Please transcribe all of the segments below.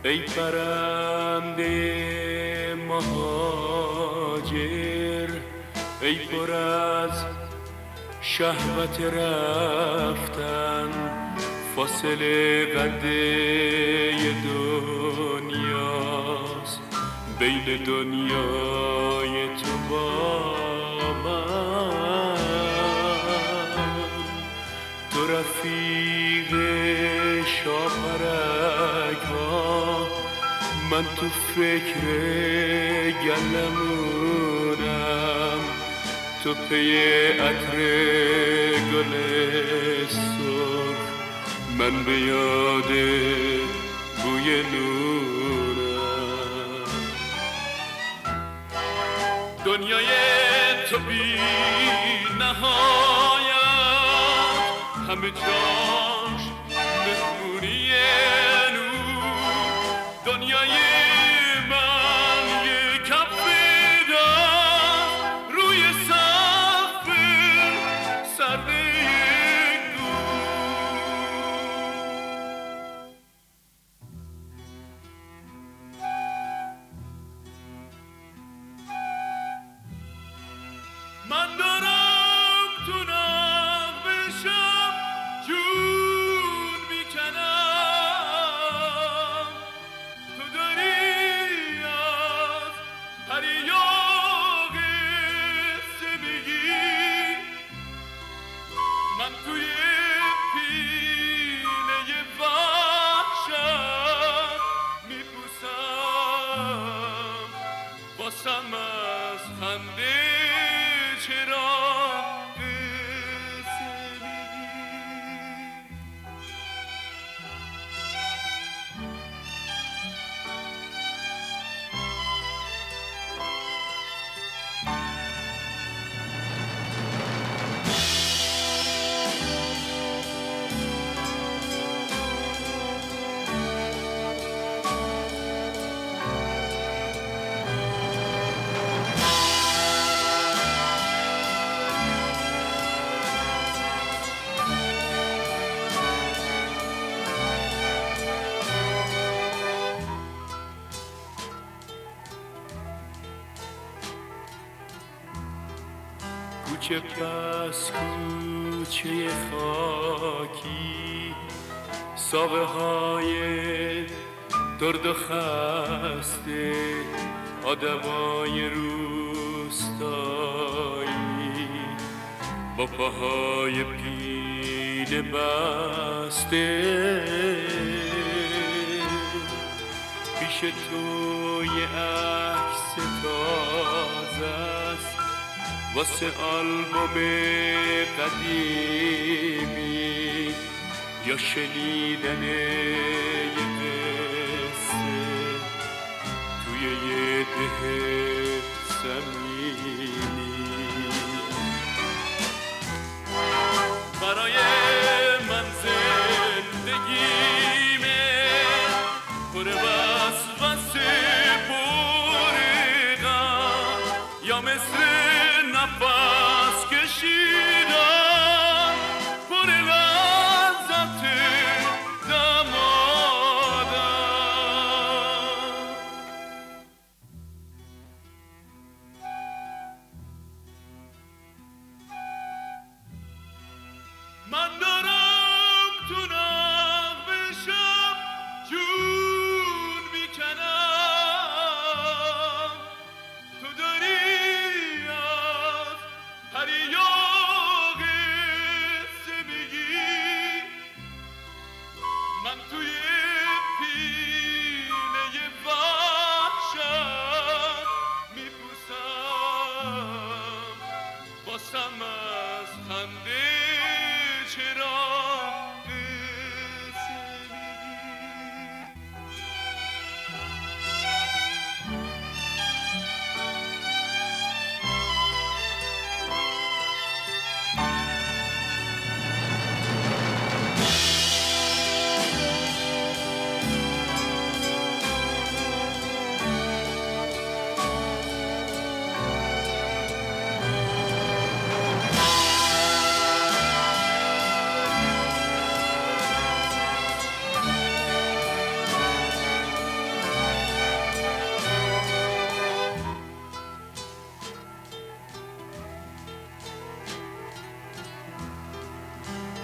ای پرنده مهاجر، ای پر از شهوت رفتن، فاصله قده دنیاست بین دنیای تو با من. تو رفیق شاپرک ها، من تو فکر گلمونم، تو پی عطر گل سرخ، من به یاد بوی نونم. دنیای تو بی نهایت، همه جاش مهمونی نور. دنیای من یه کف دست روی سقف سرد یک من دارم تو نقبشم جون میکنم، تو داری از تریاق زندگی، من توی پینه وحشت میپوسم، واسم از خنده چراغ زندگی. کوچه پس کوچه خاکی، ساقه های درد و خسته، آدمای روستایی با پاهای پینه بسته. پیش تو یه عکس تازه است واسه آلبوم قدیمی، یا شنیدن یه قصه توی یه ده زمینی. برای من زندگیمه پر وسوسه بریدم، یا مثل نفس کشیدم پر لذت دمادم. من دارم تو نقبشم جون میکنم، تو داری از تریاق زندگی، من توی پینه وحشت میپوسم، واسم از خنده چرا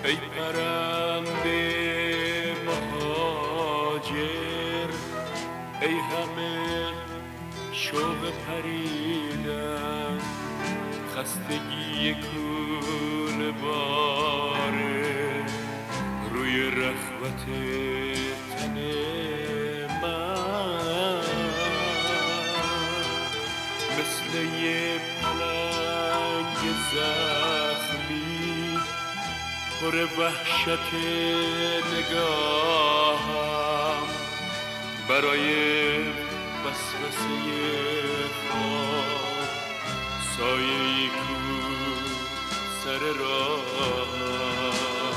ای پرنده مهاجر، ای همه شوق پریدن، خستگی کوله باره روی رخوت تن من، مثل یه پلنگ زخمی پر وحشت نگاهم، برای وسوسه خواب سایه‌ای کو سر راه.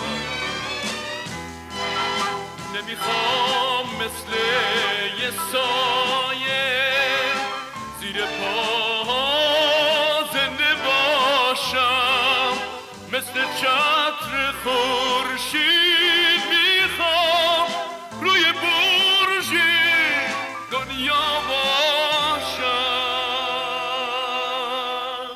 نمیخوام مثل یه سایه زیر پا زنده باشم، مثل چتر خورشید میخوام روی برجی دنیا باشم.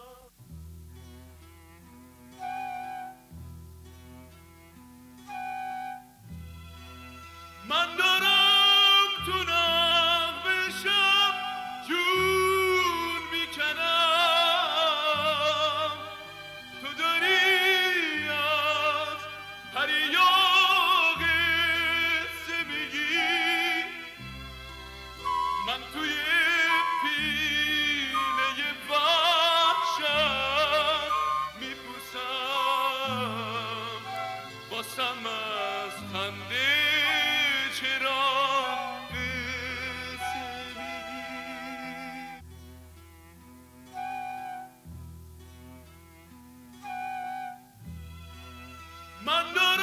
من دارم تو نقب شب جون میکنم، تو داری از پریاق میگی، من توی پینه وحشت میپوسم، باسم از خنده چرا قصه میگی. من